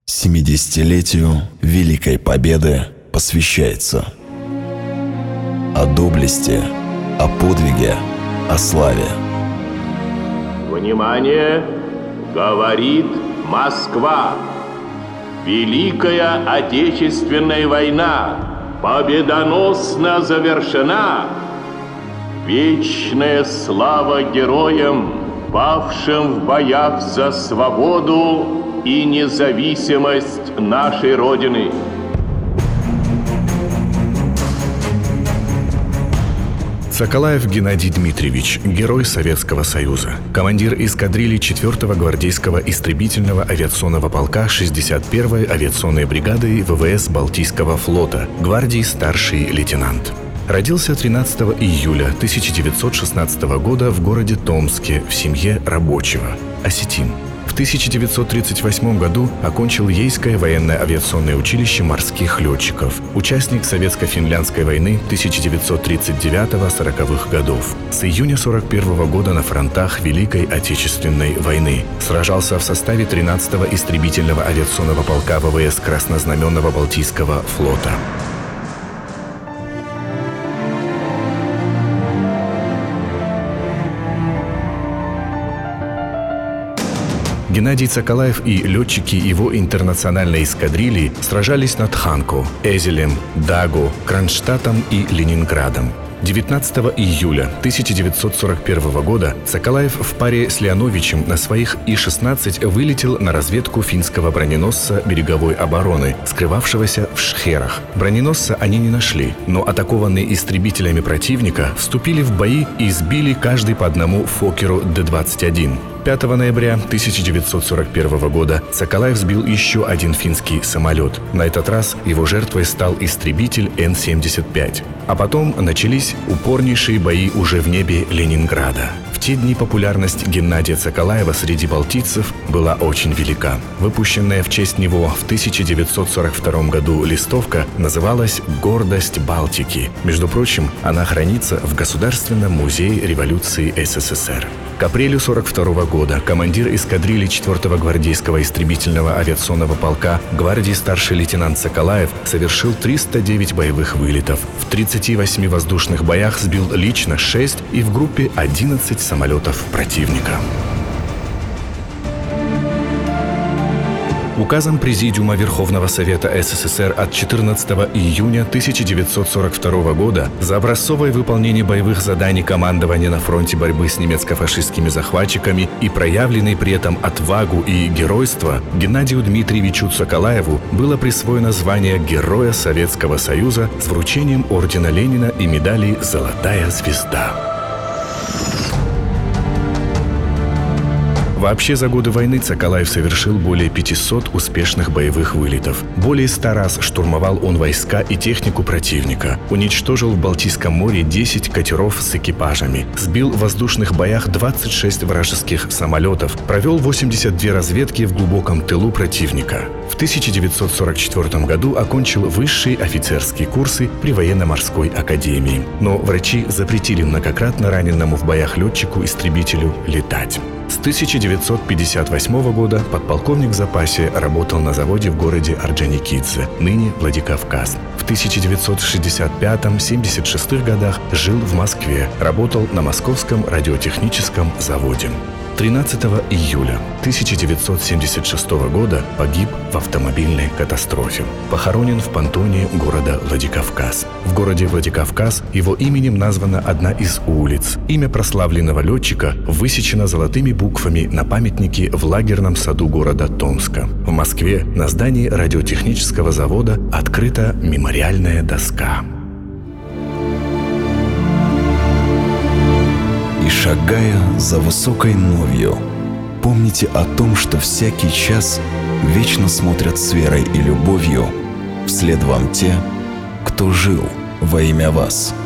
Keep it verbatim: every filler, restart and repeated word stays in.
семидесятилетию Великой Победы посвящается. О доблести, о подвиге, о славе. Внимание! Говорит Москва! Великая Отечественная война победоносно завершена! Вечная слава героям, павшим в боях за свободу и независимость нашей Родины. Соколаев Геннадий Дмитриевич, герой Советского Союза, командир эскадрильи четвёртого гвардейского истребительного авиационного полка шестьдесят первой авиационной бригады ВВС Балтийского флота, гвардии старший лейтенант. Родился тринадцатого июля тысяча девятьсот шестнадцатого года в городе Томске в семье рабочего, осетин. В тысяча девятьсот тридцать восьмом году окончил Ейское военно-авиационное училище морских летчиков, участник Советско-финляндской войны тысяча девятьсот тридцать девятого — сороковых годов. С июня сорок первого года на фронтах Великой Отечественной войны. Сражался в составе тринадцатого истребительного авиационного полка ВВС Краснознаменного Балтийского флота. Геннадий Соколаев и летчики его интернациональной эскадрильи сражались над Ханко, Эзелем, Даго, Кронштадтом и Ленинградом. девятнадцатого июля тысяча девятьсот сорок первого года Соколаев в паре с Леоновичем на своих И шестнадцать вылетел на разведку финского броненосца береговой обороны, скрывавшегося в Шхерах. Броненосца они не нашли, но атакованные истребителями противника вступили в бои и сбили каждый по одному Фоккеру Д двадцать один. пятого ноября тысяча девятьсот сорок первого года Соколаев сбил еще один финский самолет. На этот раз его жертвой стал истребитель Н семьдесят пять. А потом начались упорнейшие бои уже в небе Ленинграда. В те дни популярность Геннадия Соколаева среди балтийцев была очень велика. Выпущенная в честь него в тысяча девятьсот сорок втором году листовка называлась «Гордость Балтики». Между прочим, она хранится в Государственном музее революции СССР. К апрелю сорок второго года командир эскадрильи четвёртого гвардейского истребительного авиационного полка гвардии старший лейтенант Соколаев совершил триста девять боевых вылетов. В тридцати восьми воздушных боях сбил лично шесть и в группе одиннадцать самолетов противника. Указом Президиума Верховного Совета СССР от четырнадцатого июня тысяча девятьсот сорок второго года за образцовое выполнение боевых заданий командования на фронте борьбы с немецко-фашистскими захватчиками и проявленной при этом отвагу и геройство Геннадию Дмитриевичу Соколаеву было присвоено звание Героя Советского Союза с вручением ордена Ленина и медали «Золотая звезда». Вообще за годы войны Соколаев совершил более пятисот успешных боевых вылетов. Более ста раз штурмовал он войска и технику противника. Уничтожил в Балтийском море десять катеров с экипажами. Сбил в воздушных боях двадцать шесть вражеских самолетов. Провел восемьдесят две разведки в глубоком тылу противника. В тысяча девятьсот сорок четвёртом году окончил высшие офицерские курсы при военно-морской академии. Но врачи запретили многократно раненному в боях летчику-истребителю летать. С тысяча девятьсот пятьдесят восьмого года подполковник в запасе работал на заводе в городе Орджоникидзе, ныне Владикавказ. В тысяча девятьсот шестьдесят пятом — семьдесят шестых годах жил в Москве, работал на Московском радиотехническом заводе. тринадцатого июля тысяча девятьсот семьдесят шестого года погиб в автомобильной катастрофе. Похоронен в понтоне города Владикавказ. В городе Владикавказ его именем названа одна из улиц. Имя прославленного летчика высечено золотыми буквами на памятнике в лагерном саду города Томска. В Москве на здании радиотехнического завода открыта мемориальная доска. И шагая за высокой новью, помните о том, что всякий час вечно смотрят с верой и любовью вслед вам те, кто жил во имя вас.